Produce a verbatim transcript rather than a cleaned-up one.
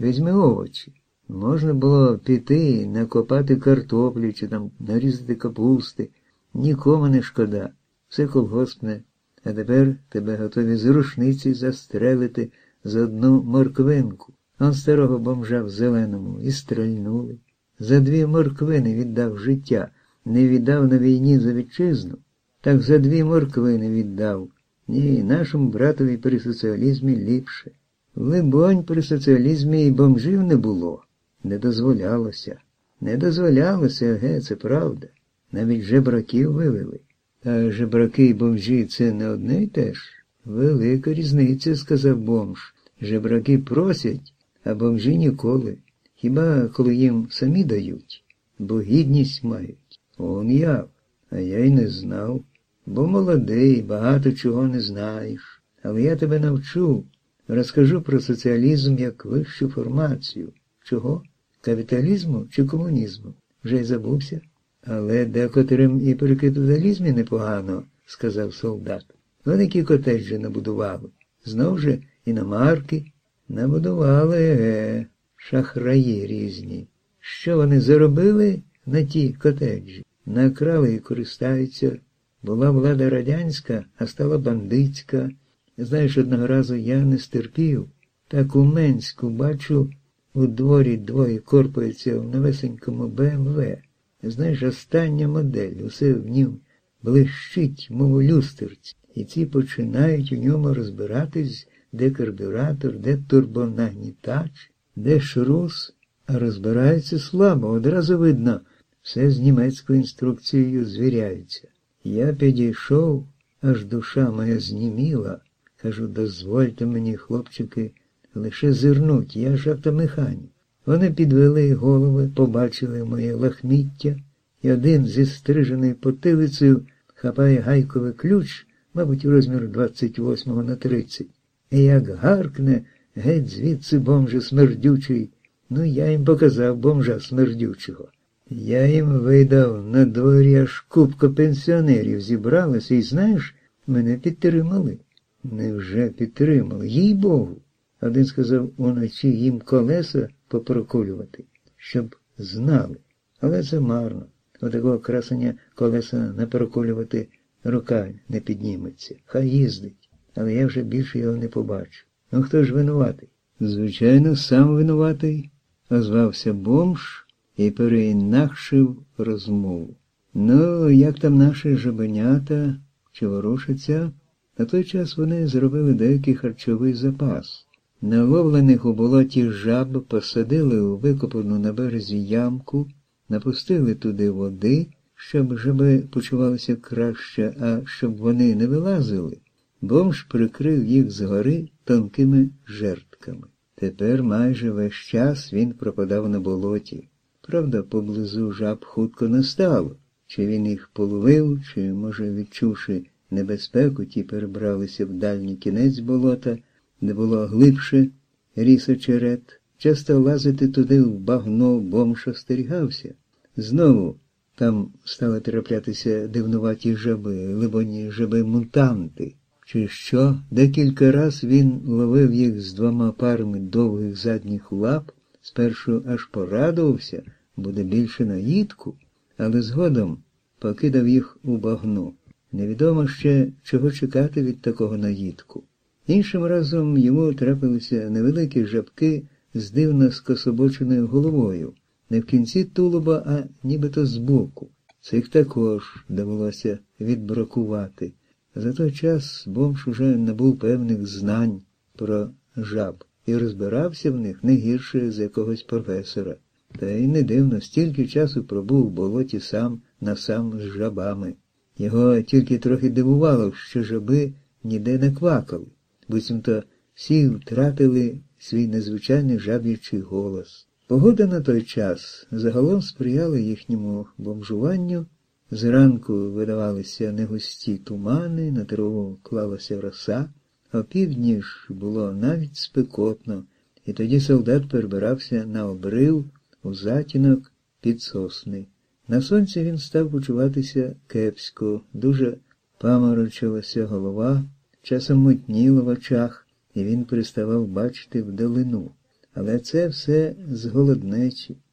Візьми овочі. Можна було піти, накопати картоплі чи там нарізати капусти. Нікому не шкода. Все колгоспне. А тепер тебе готові з рушниці застрелити за одну морквинку. Он старого бомжа в зеленому і стрельнули. За дві морквини віддав життя. Не віддав на війні за вітчизну. Так за дві морквини віддав. Ні, нашому братові при соціалізмі ліпше. Либонь, при соціалізмі і бомжів не було. Не дозволялося. Не дозволялося, ге, це правда. Навіть жебраків вивели. А жебраки і бомжі – це не одне й те ж. Велика різниця, сказав бомж. Жебраки просять, а бомжі ніколи. Хіба коли їм самі дають? Бо гідність мають. Он як. А я й не знав. Бо молодий, багато чого не знаєш. Але я тебе навчу. Розкажу про соціалізм як вищу формацію. Чого? Капіталізму чи комунізму? Вже й забувся. Але декотрим і при капіталізмі непогано, сказав солдат. Великі котеджі набудували. Знов же іномарки набудували, еге, шахраї різні. Що вони заробили на ті котеджі? Накрали і користаються. Була влада радянська, а стала бандитська. Знаєш, одного разу я не стерпів. Так у Менську бачу, у дворі двоє корпаються в новесенькому Бе Ем Ве. Знаєш, остання модель, усе в ньому блищить, мов у люстерці. І ці починають у ньому розбиратись, де карбюратор, де турбонагнітач, де шрус, а розбираються слабо, одразу видно, все з німецькою інструкцією звіряється. Я підійшов, аж душа моя зніміла. Кажу, дозвольте мені, хлопчики, лише зирнуть, я ж автомеханік. Вони підвели голови, побачили моє лахміття, і один зі стриженою потилицею хапає гайковий ключ, мабуть, розмір двадцять восьмого на тридцять. І як гаркне, геть звідси бомжа смердючий. Ну, я їм показав бомжа смердючого. Я їм видав, на дворі аж купка пенсіонерів зібралася, і знаєш, мене підтримали. Невже підтримали? Їй-богу. Один сказав, уночі їм колеса попроколювати, щоб знали. Але це марно. Отакого красення колеса не проколювати, рука не підніметься. Хай їздить. Але я вже більше його не побачу. Ну хто ж винуватий? Звичайно, сам винуватий, озвався бомж і переінакшив розмову. Ну, як там наші жабенята, чи ворушаться? На той час вони зробили деякий харчовий запас. Наловлених у болоті жаб посадили у викопану на березі ямку, напустили туди води, щоб жаби почувалися краще, а щоб вони не вилазили. Бомж прикрив їх згори тонкими жертками. Тепер майже весь час він пропадав на болоті. Правда, поблизу жаб хутко не стало. Чи він їх половив, чи, може, відчувши небезпеку, ті перебралися в дальній кінець болота, де було глибше, ріс очерет. Часто лазити туди в багно бомж остерігався. Знову там стали траплятися дивнуваті жаби, либоні жаби-мутанти. Чи що, декілька раз він ловив їх з двома парами довгих задніх лап, спершу аж порадувався, буде більше наїдку, але згодом покидав їх у багно. Невідомо ще, чого чекати від такого наїдку. Іншим разом йому трапилися невеликі жабки з дивно скособоченою головою, не в кінці тулуба, а нібито збоку. Цих також довелося відбракувати. За той час бомж уже набув певних знань про жаб і розбирався в них не гірше з якогось професора. Та й не дивно, стільки часу пробув в болоті сам на сам з жабами. Його тільки трохи дивувало, що жаби ніде не квакали, буцімто всі втратили свій незвичайний жаб'ячий голос. Погода на той час загалом сприяла їхньому бомжуванню. Зранку видавалися негусті тумани, на траву клалася роса, а півдні ж було навіть спекотно, і тоді солдат перебирався на обрив у затінок під сосни. На сонці він став почуватися кепсько, дуже паморочилася голова, часом мутніло в очах, і він переставав бачити вдалину. Але це все з голоднечі.